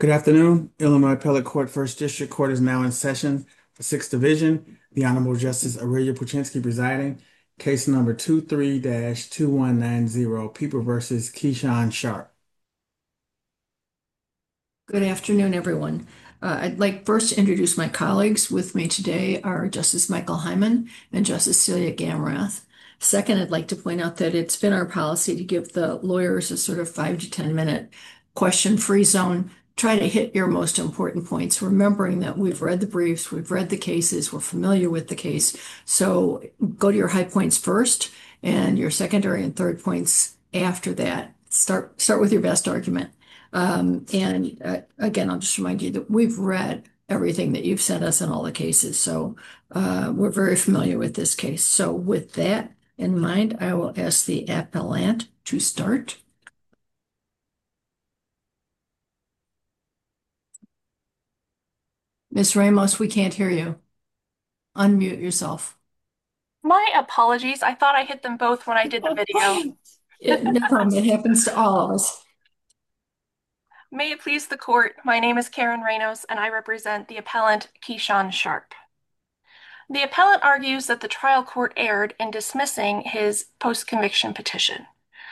Good afternoon. Illinois Appellate Court First District Court is now in session for Sixth Division. The Honorable Justice Aurelia Puchinski presiding. Case number 23-2190, People versus Keyshawn Sharp. Good afternoon, everyone. I'd like first to introduce my colleagues. With me today are Justice Michael Hyman and Justice Celia Gamrath. Second, I'd like to point out that it's been our policy to give the lawyers a sort of 5 to 10 minute question-free zone. Try to hit your most important points, remembering that we've read the briefs, we've read the cases, we're familiar with the case. So go to your high points first and your secondary and third points after that. Start with your best argument. Again, I'll just remind you that we've read everything that you've sent us in all the cases. So we're very familiar with this case. So with that in mind, I will ask the appellant to start. Ms. Ramos, we can't hear you. Unmute yourself. My apologies. I thought I hit them both when I did the video. No problem. It happens to all of us. May it please the court, my name is Karen Reynos and I represent the appellant Keyshawn Sharp. The appellant argues that the trial court erred in dismissing his post-conviction petition.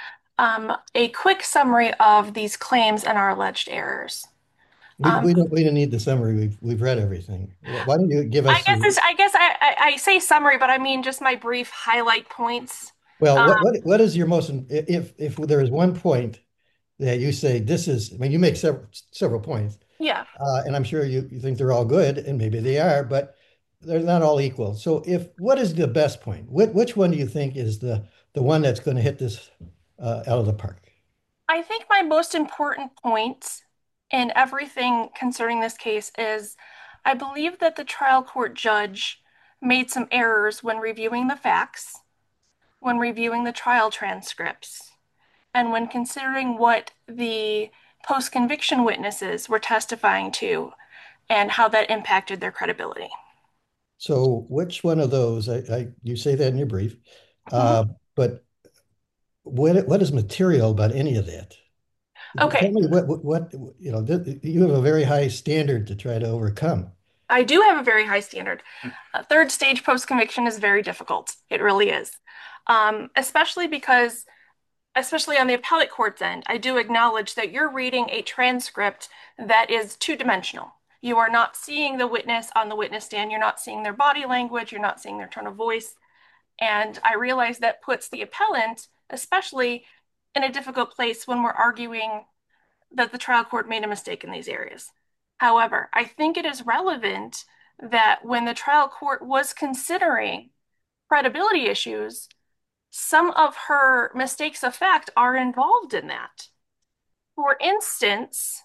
A quick summary of these claims and our alleged errors. We don't need the summary. We've read everything. Why don't you give I us guess your I say summary, but I mean just my brief highlight points. well, Um, what is your most if there is one point that you say this is, I mean, you make several points, yeah. and I'm sure you think they're all good, and maybe they are, but they're not all equal. So if what is the best point? Which one do you think is the one that's going to hit this out of the park? I think my most important point in everything concerning this case is I believe that the trial court judge made some errors when reviewing the facts, when reviewing the trial transcripts, and when considering what the post-conviction witnesses were testifying to and how that impacted their credibility. So which one of those? You say that in your brief, Mhm. but what is material about any of that? Tell Okay, me what you have a very high standard to try to overcome. I do have a very high standard. Third stage post-conviction is very difficult. It really is. Especially because especially on the appellate court's end, I do acknowledge that you're reading a transcript that is two-dimensional. You are not seeing the witness on the witness stand. You're not seeing their body language. You're not seeing their tone of voice. And I realize that puts the appellant, especially, in a difficult place when we're arguing that the trial court made a mistake in these areas. However, I think it is relevant that when the trial court was considering credibility issues, some of her mistakes of fact are involved in that. For instance,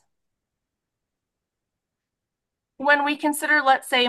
when we consider, let's say,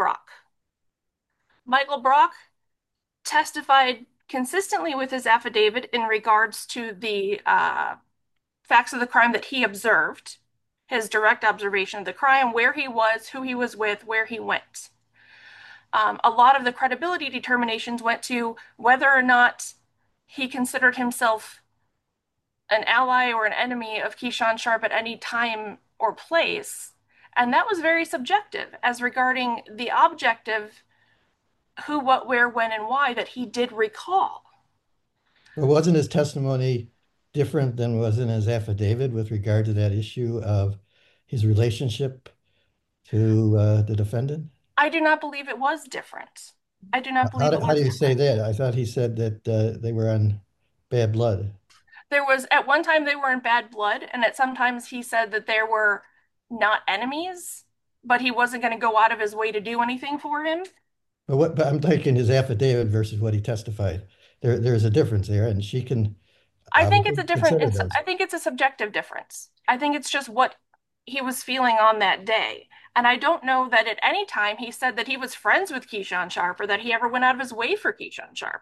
Michael Brock testified consistently with his affidavit in regards to the facts of the crime that he observed, his direct observation of the crime, where he was, who he was with, where he went. A lot of the credibility determinations went to whether or not he considered himself an ally or an enemy of Keyshawn Sharp at any time or place. And that was very subjective as regarding the objective who, what, where, when, and why that he did recall. But wasn't his testimony different than was in his affidavit with regard to that issue of his relationship to the defendant? I do not believe it was different. I do not believe it How was do you say different. that? I thought he said that they were on bad blood. There was, at one time, they were in bad blood, and at sometimes he said that there were not enemies, but he wasn't going to go out of his way to do anything for him. But I'm taking his affidavit versus what he testified. There's a difference there, and she can I think it's obviously a different, consider those. I think it's a subjective difference. I think it's just what he was feeling on that day. And I don't know that at any time he said that he was friends with Keyshawn Sharp or that he ever went out of his way for Keyshawn Sharp.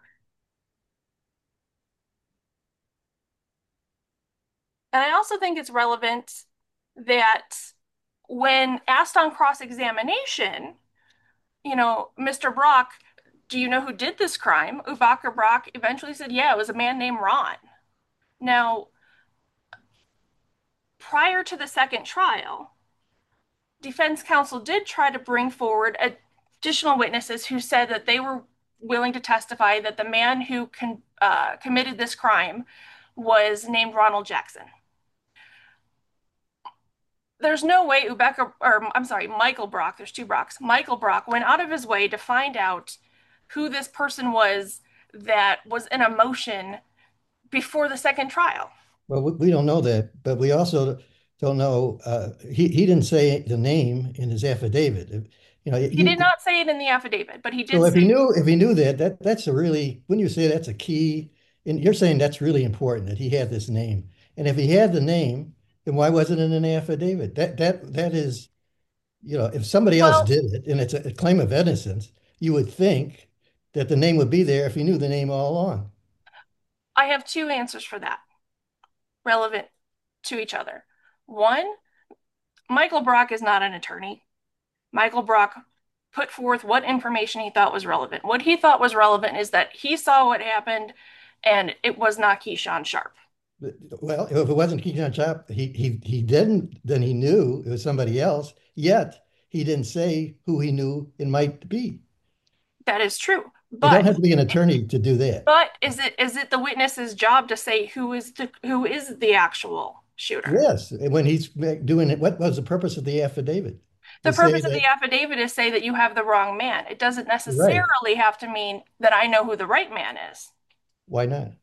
And I also think it's relevant that when asked on cross-examination, Mr. Brock, do you know who did this crime? Ubaka Brock eventually said, yeah, it was a man named Ron. Now, prior to the second trial, defense counsel did try to bring forward additional witnesses who said that they were willing to testify that the man who committed this crime was named Ronald Jackson. There's no way Michael Brock, there's two Brocks, Michael Brock went out of his way to find out who this person was that was in a motion before the second trial. Well, we don't know that, but we also don't know. He didn't say the name in his affidavit. He did not say it in the affidavit, but he did So say. if he knew that's a really, when you say that's a key, and you're saying that's really important that he had this name. And if he had the name, then why wasn't it in an affidavit? That is, if somebody else Well, did it and it's a claim of innocence, you would think that the name would be there if he knew the name all along. I have two answers for that, relevant to each other. One, Michael Brock is not an attorney. Michael Brock put forth what information he thought was relevant. What he thought was relevant is that he saw what happened and it was not Keyshawn Sharp. Well, if it wasn't Keyshawn Chop, he didn't, then he knew it was somebody else, yet he didn't say who he knew it might be. That is true. You don't But have to be an attorney to do that. is it the witness's job to say who is the actual shooter? Yes, when he's doing it, what was the purpose of the affidavit? The To say purpose of that, the affidavit is say that you have the wrong man. It doesn't right, necessarily have to mean that I know who the right man is why not?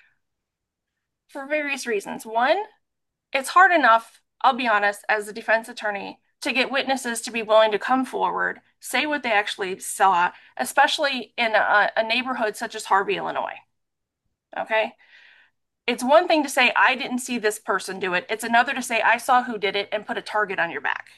for various reasons. One, it's hard enough, I'll be honest, as a defense attorney, to get witnesses to be willing to come forward, say what they actually saw, especially in a neighborhood such as Harvey, Illinois. Okay? It's one thing to say, I didn't see this person do it. It's another to say, I saw who did it and put a target on your back.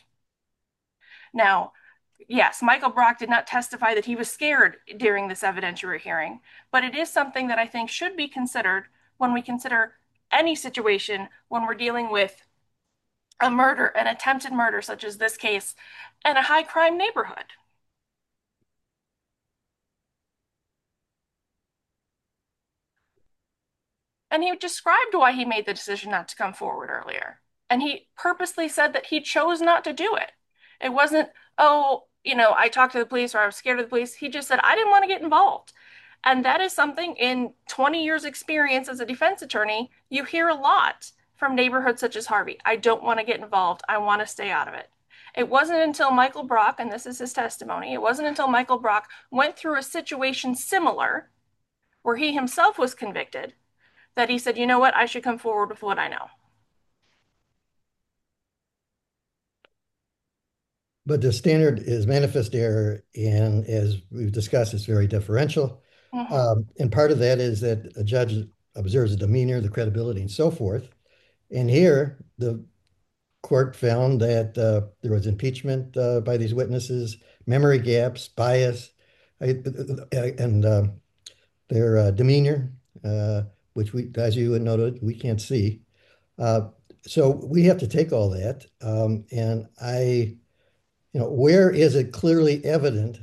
Now, yes, Michael Brock did not testify that he was scared during this evidentiary hearing, but it is something that I think should be considered when we consider any situation when we're dealing with a murder, an attempted murder, such as this case, in a high crime neighborhood. And he described why he made the decision not to come forward earlier. And he purposely said that he chose not to do it. It wasn't, oh, I talked to the police or I was scared of the police. He just said, I didn't want to get involved. And that is something in 20 years' experience as a defense attorney, you hear a lot from neighborhoods such as Harvey. I don't want to get involved. I want to stay out of it. It wasn't until Michael Brock, and this is his testimony, it wasn't until Michael Brock went through a situation similar where he himself was convicted that he said, you know what, I should come forward with what I know. But the standard is manifest error, and as we've discussed, it's very differential. Mhm. And part of that is that a judge observes the demeanor, the credibility, and so forth. And here, the court found that there was impeachment by these witnesses, memory gaps, bias, and their demeanor, which we, as you noted, we can't see. Uh, so we have to take all that, and where is it clearly evident,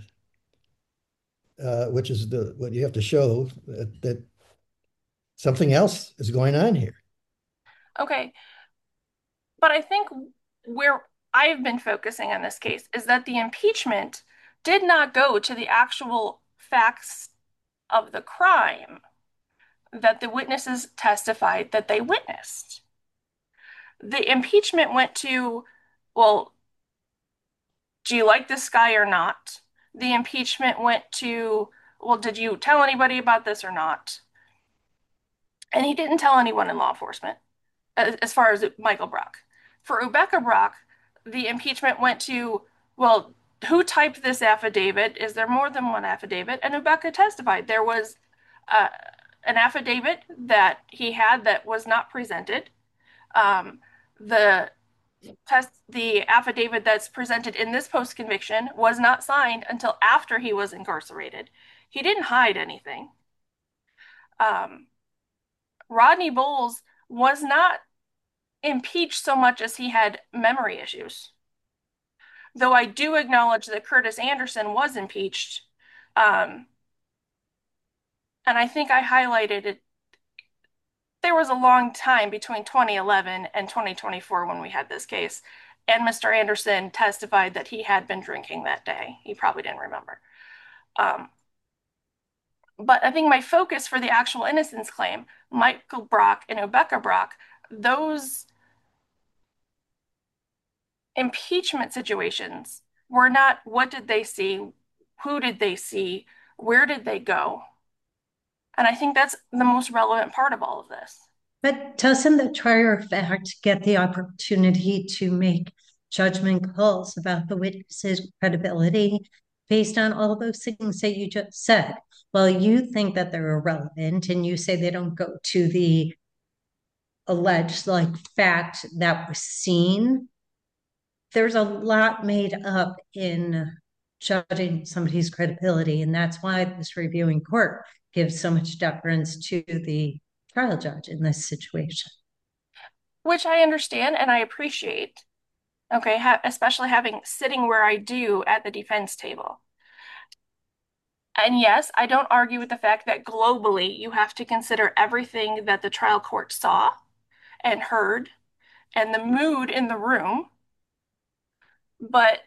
which is what you have to show that something else is going on here. Okay. But I think where I've been focusing on this case is that the impeachment did not go to the actual facts of the crime that the witnesses testified that they witnessed. The impeachment went to, well, do you like this guy or not? The impeachment went to, well, did you tell anybody about this or not? And he didn't tell anyone in law enforcement, as far as Michael Brock. For Rebecca Brock, the impeachment went to, well, who typed this affidavit? Is there more than one affidavit? And Rebecca testified there was uh, an affidavit that he had that was not presented. Um, the the affidavit that's presented in this post conviction was not signed until after he was incarcerated. He didn't hide anything. Um, Rodney Bowles was not impeached so much as he had memory issues. Though I do acknowledge that Curtis Anderson was impeached. Um, and I think I highlighted it. There was a long time between 2011 and 2024 when we had this case. and Mr. Anderson testified that he had been drinking that day. He probably didn't remember. Um, but I think my focus for the actual innocence claim, Michael Brock and Obeka Brock, those impeachment situations were not what did they see, who did they see, where did they go? And I think that's the most relevant part of all of this. But doesn't the trier of fact get the opportunity to make judgment calls about the witness's credibility based on all those things that you just said? Well, you think that they're irrelevant and you say they don't go to the alleged fact that was seen. There's a lot made up in judging somebody's credibility, and that's why this reviewing court gives so much deference to the trial judge in this situation. Which I understand and I appreciate. Okay, especially having sitting where I do at the defense table. And yes, I don't argue with the fact that globally you have to consider everything that the trial court saw and heard and the mood in the room. But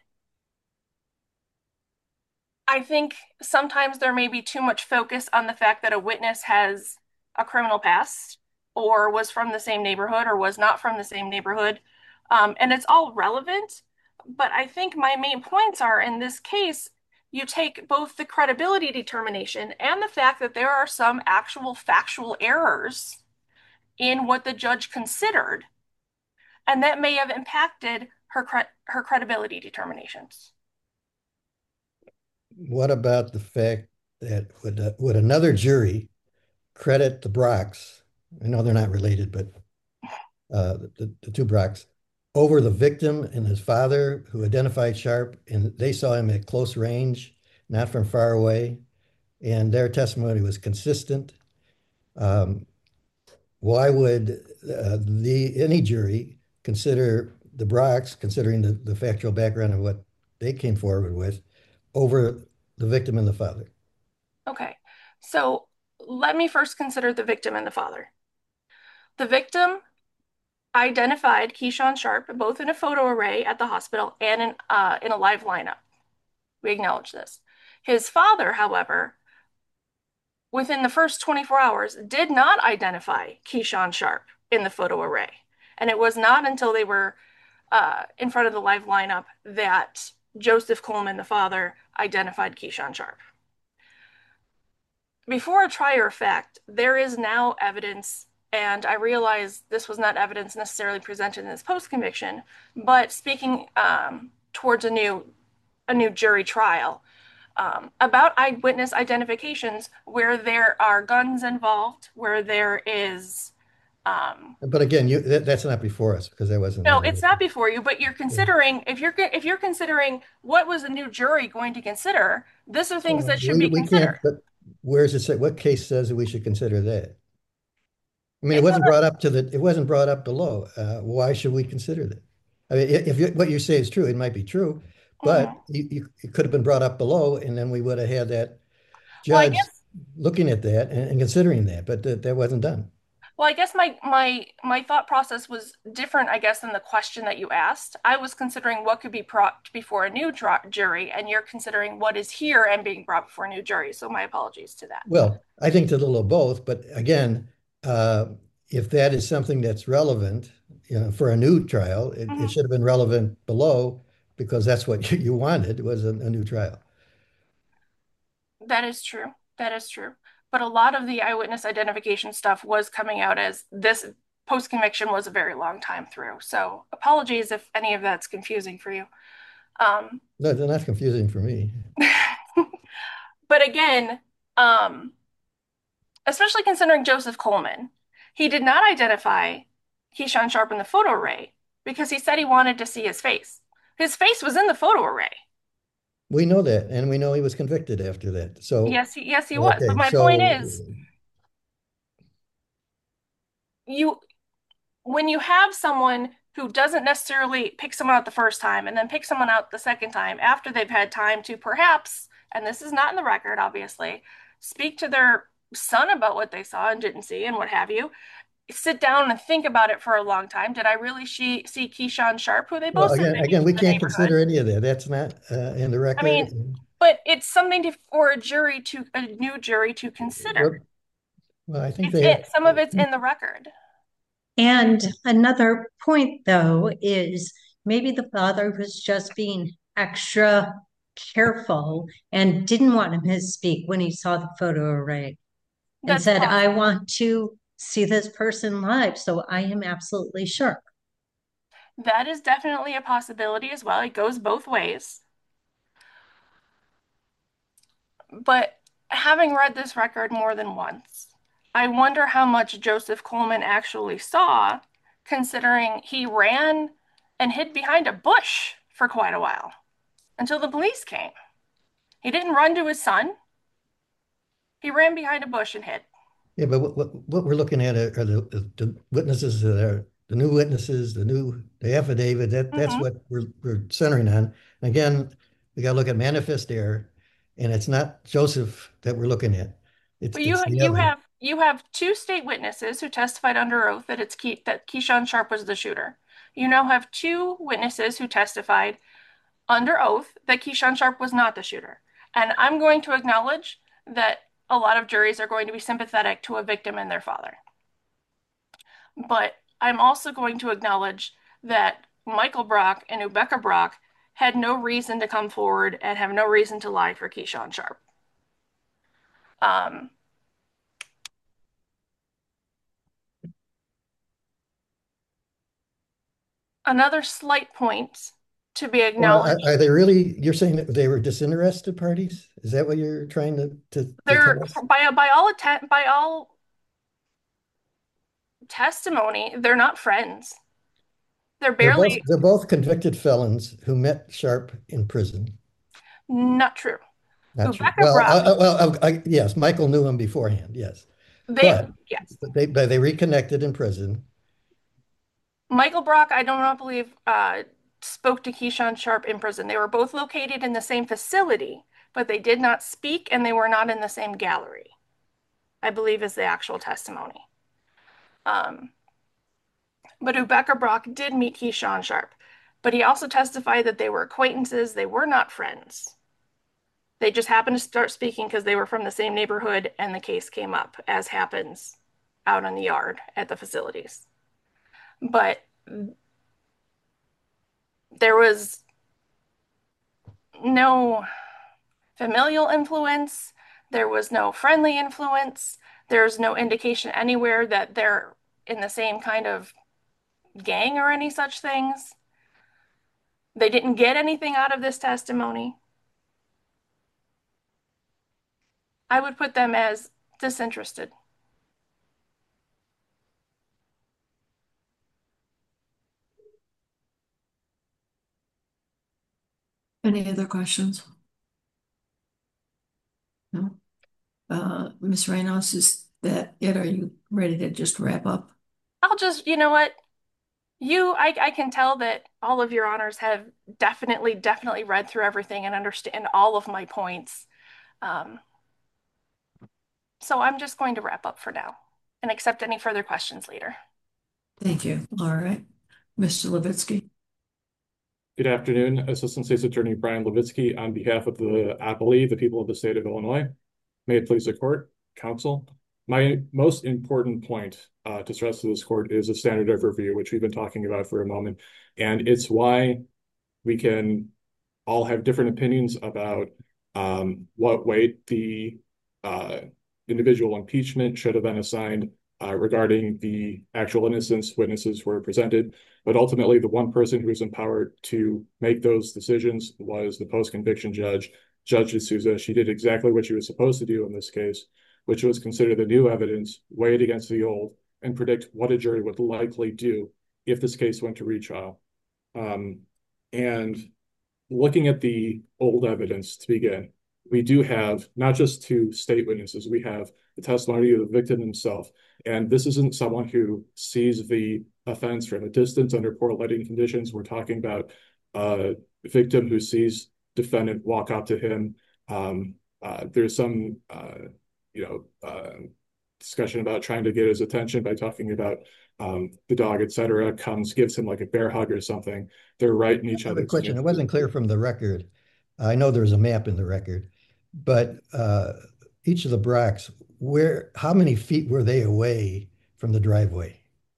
I think sometimes there may be too much focus on the fact that a witness has a criminal past or was from the same neighborhood or was not from the same neighborhood. And it's all relevant. But I think my main points are in this case, you take both the credibility determination and the fact that there are some actual factual errors in what the judge considered, and that may have impacted her credibility determinations. What about the fact that would another jury credit the Brocks? I know they're not related, but the two Brocks over the victim and his father, who identified Sharp, and they saw him at close range, not from far away, and their testimony was consistent. Why would any jury consider the Brocks, considering the factual background of what they came forward with, over the victim and the father? Okay, so let me first consider the victim and the father. The victim identified Keyshawn Sharp both in a photo array at the hospital and in a live lineup. We acknowledge this. His father, however, within the first 24 hours, did not identify Keyshawn Sharp in the photo array. And it was not until they were in front of the live lineup that Joseph Coleman, the father, identified Keyshawn Sharp. Before a trier of fact, there is now evidence, and I realize this was not evidence necessarily presented in this post-conviction, but speaking towards a new jury trial, about eyewitness identifications where there are guns involved, where there is. But again, that's not before us because that wasn't. No, it's not before you. But you're considering if you're considering what was the new jury going to consider, these are things that should be considered. But where does it say? What case says that we should consider that? I mean, it wasn't brought up it wasn't brought up below. Why should we consider that? I mean, if what you say is true, it might be true, but it could have been brought up below, and then we would have had that judge looking at that and considering that, but that wasn't done. Well, I guess my thought process was different, I guess, than the question that you asked. I was considering what could be brought before a new jury, and you're considering what is here and being brought before a new jury. So my apologies to that. Well, I think it's a little of both, but again, if that is something that's relevant, for a new trial, it should have been relevant below because that's what you wanted was a new trial. That is true. That is true. But a lot of the eyewitness identification stuff was coming out as this post-conviction was a very long time through. So apologies if any of that's confusing for you. No, they're not confusing for me. But again, especially considering Joseph Coleman, he did not identify Keyshawn Sharp in the photo array because he said he wanted to see his face. His face was in the photo array. We know that, and we know he was convicted after that. So yes, he was. But my point is, when you have someone who doesn't necessarily pick someone out the first time and then pick someone out the second time after they've had time to perhaps, and this is not in the record, obviously, speak to their son about what they saw and didn't see and what have you, sit down and think about it for a long time. Did I really see Keyshawn Sharp, who they Well, both said they knew again, we from the can't neighborhood? consider any of that. That's not in the I record. mean, but it's something for a new jury to consider. Well, I think It's they, it. Some of it's in the record. And another point, though, is maybe the father was just being extra careful and didn't want him to speak when he saw the photo array and That's said, I possible. want to see this person live, so I am absolutely sure. That is definitely a possibility as well. It goes both ways. But having read this record more than once, I wonder how much Joseph Coleman actually saw, considering he ran and hid behind a bush for quite a while until the police came. He didn't run to his son. He ran behind a bush and hid. yeah, but what we're looking at are the witnesses that are the new witnesses, the affidavit. That's Hmm. what we're centering on. And again, we got to look at manifest error, and it's not Joseph that we're looking at. But It's you the you other. have you have two state witnesses who testified under oath that that Keyshawn Sharp was the shooter. You now have two witnesses who testified under oath that Keyshawn Sharp was not the shooter. And I'm going to acknowledge that a lot of juries are going to be sympathetic to a victim and their father. But I'm also going to acknowledge that Michael Brock and Rebecca Brock had no reason to come forward and have no reason to lie for Keyshawn Sharp. Um, Another slight point to be Well, acknowledged. are they really? You're saying that they were disinterested parties? Is that what you're trying to They're tell us? by all testimony, they're not friends. They're barely They're both convicted felons who met Sharp in prison. not true. Not true. Rebecca Brock, Yes, Michael knew him beforehand. Yes, they but yes. they reconnected in prison. Michael Brock, I do not believe spoke to Keyshawn Sharp in prison. They were both located in the same facility, but they did not speak and they were not in the same gallery, I believe is the actual testimony. Um, but Rebecca Brock did meet Keyshawn Sharp, but he also testified that they were acquaintances, they were not friends. They just happened to start speaking because they were from the same neighborhood and the case came up, as happens out in the yard at the facilities. But there was no familial influence, there was no friendly influence, there's no indication anywhere that they're in the same kind of gang or any such things. They didn't get anything out of this testimony. I would put them as disinterested. Any other questions? No? Ms. Reynolds, is that it? Are you ready to just wrap up? I'll just, you know what? I can tell that all of your honors have definitely read through everything and understand all of my points. Um, so I'm just going to wrap up for now and accept any further questions later. Thank you. All right. Mr. Levitsky. Good afternoon, Assistant State's Attorney Brian Levitsky on behalf of the appellee, the people of the state of Illinois. May it please the court, counsel. My most important point to stress to this court is a standard of review, which we've been talking about for a moment. And it's why we can all have different opinions about what weight the individual impeachment should have been assigned regarding the actual innocence witnesses were presented. But ultimately, the one person who was empowered to make those decisions was the post-conviction judge, Judge D'Souza. She did exactly what she was supposed to do in this case, which was consider the new evidence, weigh it against the old, and predict what a jury would likely do if this case went to retrial. And looking at the old evidence to begin, we do have not just two state witnesses, we have the testimony of the victim himself. And this isn't someone who sees the offense from a distance under poor lighting conditions. We're talking about a victim who sees defendant walk up to him. There's some, discussion about trying to get his attention by talking about the dog, etc., gives him like a bear hug or something. They're right in each I have a other's question. It midst. wasn't clear from the record. I know there's a map in the record, but each of the Brocks, how many feet were they away from the driveway?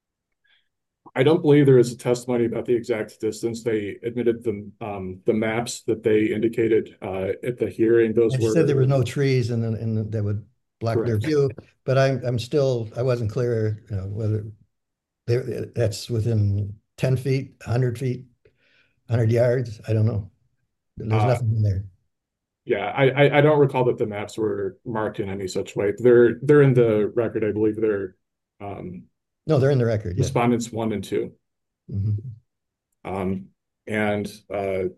I don't believe there is a testimony about the exact distance. They admitted the maps that they indicated at the hearing. Those And were said there were no trees and that would block their correct. view. But I wasn't clear, whether that's within 10 feet, 100 feet, 100 yards. I don't know. There's nothing in there. Yeah, I don't recall that the maps were marked in any such way. They're in the record. I believe they're No, they're in the record. Yeah. respondents 1 and 2. Mhm. And So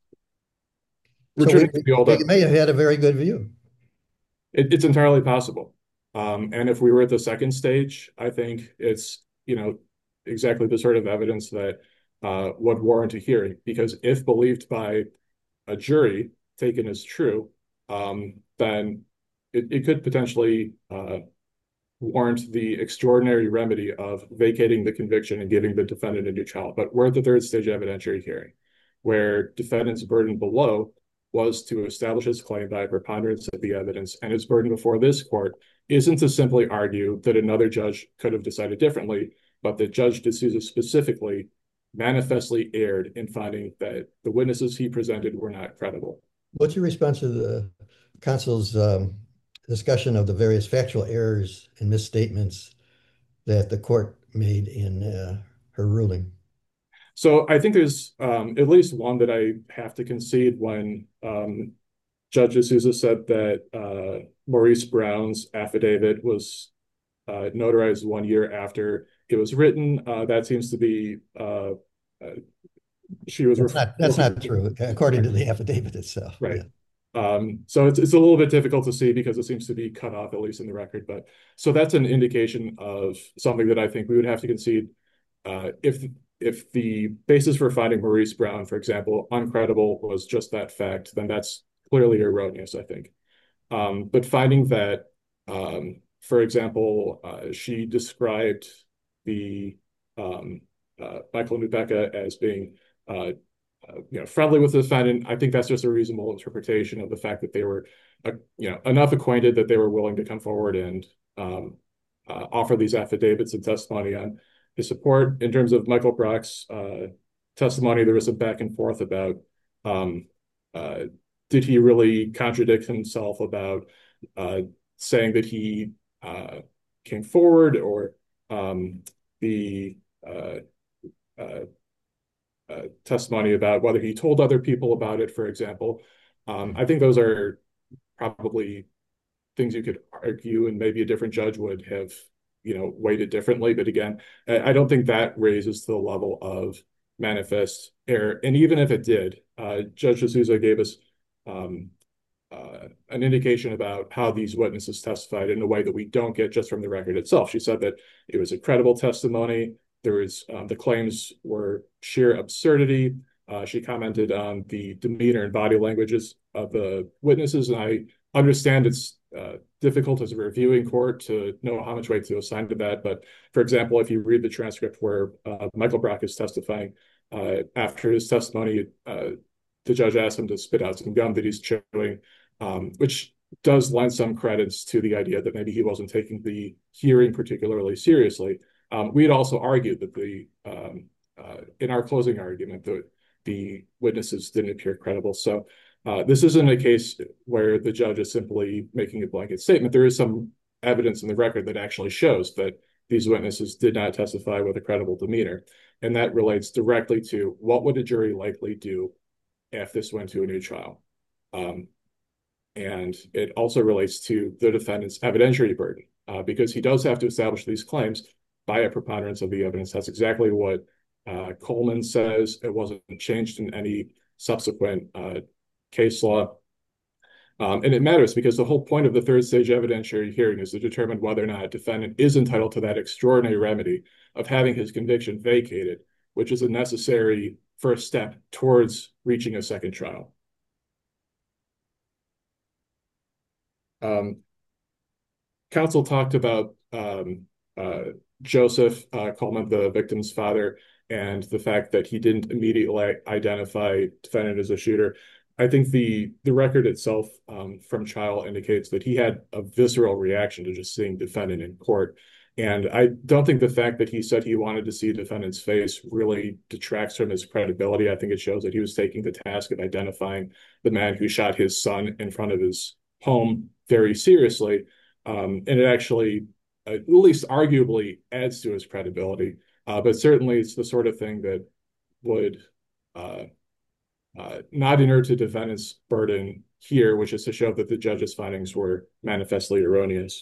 returning to the old, we may have had a very good view. it's entirely possible. And if we were at the second stage, I think it's, exactly the sort of evidence that would warrant a hearing. Because if believed by a jury, taken as true, then it could potentially warrant the extraordinary remedy of vacating the conviction and giving the defendant a new trial. But we're at the third stage evidentiary hearing, where defendant's burden below was to establish his claim by a preponderance of the evidence, and his burden before this court isn't to simply argue that another judge could have decided differently, but that Judge D'Souza specifically manifestly erred in finding that the witnesses he presented were not credible. What's your response to the counsel's discussion of the various factual errors and misstatements that the court made in her ruling? So I think there's at least one that I have to concede when Judge D'Souza said that Maurice Brown's affidavit was notarized 1 year after it was written. That seems to be she was. That's not true, according to the affidavit itself. Right. Yeah. So it's a little bit difficult to see because it seems to be cut off, at least in the record. But so that's an indication of something that I think we would have to concede. If the basis for finding Maurice Brown, for example, uncredible was just that fact, then that's clearly erroneous, I think. But finding that, for example, she described the Michael Nubeka as being friendly with the defendant, I think that's just a reasonable interpretation of the fact that they were enough acquainted that they were willing to come forward and offer these affidavits and testimony on his support. In terms of Michael Brock's testimony, there was some back and forth about did he really contradict himself about saying that he came forward, or the testimony about whether he told other people about it, for example. I think those are probably things you could argue, and maybe a different judge would have, weighted differently. But again, I don't think that raises to the level of manifest error. And even if it did, Judge D'Souza gave us an indication about how these witnesses testified in a way that we don't get just from the record itself. She said that it was a credible testimony. There was the claims were sheer absurdity. She commented on the demeanor and body languages of the witnesses, and I understand it's difficult as a reviewing court to know how much weight to assign to that. But for example, if you read the transcript where Michael Brock is testifying, after his testimony, the judge asked him to spit out some gum that he's chewing, which does lend some credence to the idea that maybe he wasn't taking the hearing particularly seriously. We had also argued that in our closing argument, the witnesses didn't appear credible. So this isn't a case where the judge is simply making a blanket statement. There is some evidence in the record that actually shows that these witnesses did not testify with a credible demeanor. And that relates directly to what would a jury likely do if this went to a new trial. And it also relates to the defendant's evidentiary burden, because he does have to establish these claims by a preponderance of the evidence. That's exactly what Coleman says. It wasn't changed in any subsequent case law. And it matters because the whole point of the third stage evidentiary hearing is to determine whether or not a defendant is entitled to that extraordinary remedy of having his conviction vacated, which is a necessary first step towards reaching a second trial. Counsel talked about Joseph Coleman, the victim's father, and the fact that he didn't immediately identify defendant as a shooter. I think the record itself from trial indicates that he had a visceral reaction to just seeing defendant in court. And I don't think the fact that he said he wanted to see defendant's face really detracts from his credibility. I think it shows that he was taking the task of identifying the man who shot his son in front of his home very seriously. And it actually, at least arguably, adds to his credibility. But certainly it's the sort of thing that would not inure to defendant's burden here, which is to show that the judge's findings were manifestly erroneous.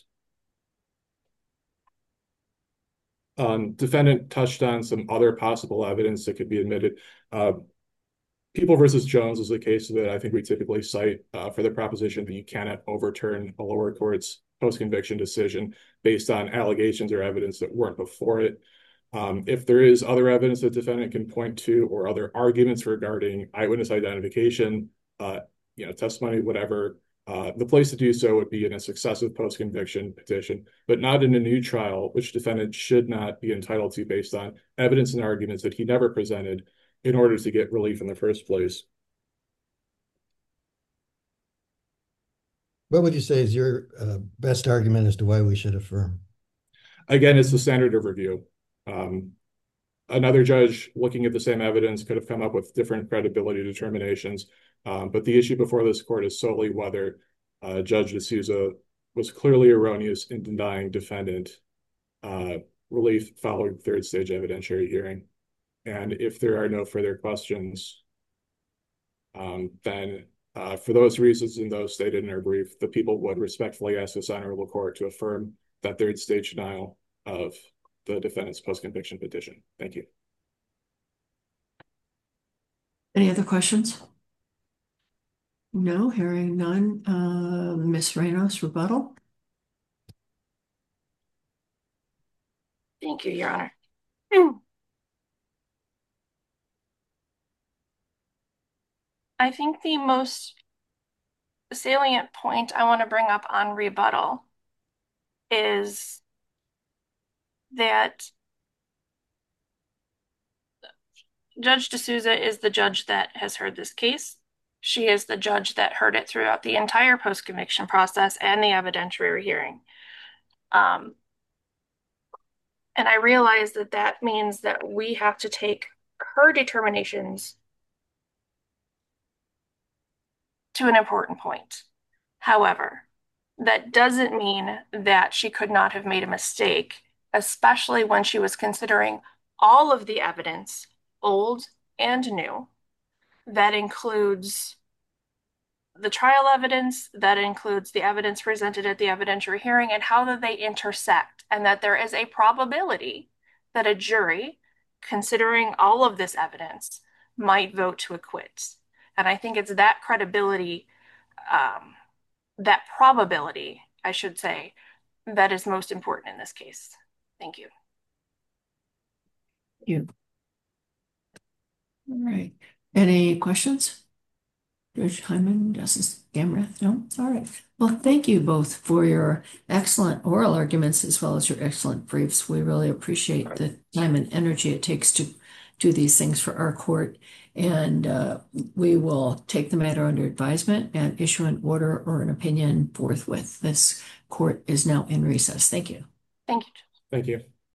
Defendant touched on some other possible evidence that could be admitted. People versus Jones is a case that I think we typically cite for the proposition that you cannot overturn a lower court's post-conviction decision based on allegations or evidence that weren't before it. If there is other evidence that defendant can point to or other arguments regarding eyewitness identification, testimony, whatever, the place to do so would be in a successive post-conviction petition, but not in a new trial, which defendant should not be entitled to based on evidence and arguments that he never presented in order to get relief in the first place. What would you say is your best argument as to why we should affirm? Again, it's the standard of review. Another judge looking at the same evidence could have come up with different credibility determinations, but the issue before this court is solely whether Judge D'Souza was clearly erroneous in denying defendant relief following third stage evidentiary hearing. And if there are no further questions, then for those reasons and those stated in our brief, the people would respectfully ask this honorable court to affirm that third stage denial of the defendant's post-conviction petition. Thank you. Any other questions? No, hearing none. Ms. Reynos, rebuttal. Thank you, Your Honor. I think the most salient point I want to bring up on rebuttal is that Judge D'Souza is the judge that has heard this case. She is the judge that heard it throughout the entire post-conviction process and the evidentiary hearing. And I realize that that means that we have to take her determinations to an important point. However, that doesn't mean that she could not have made a mistake, especially when she was considering all of the evidence, old and new. That includes the trial evidence, that includes the evidence presented at the evidentiary hearing, and how do they intersect, and that there is a probability that a jury, considering all of this evidence, might vote to acquit. And I think it's that credibility, that probability, I should say, that is most important in this case. Thank you. Thank you. All right. Any questions? Judge Hyman, Justice Gamrath? No? All right. Well, thank you both for your excellent oral arguments as well as your excellent briefs. We really appreciate the time and energy it takes to do these things for our court. And we will take the matter under advisement and issue an order or an opinion forthwith. This court is now in recess. Thank you. Thank you. Thank you.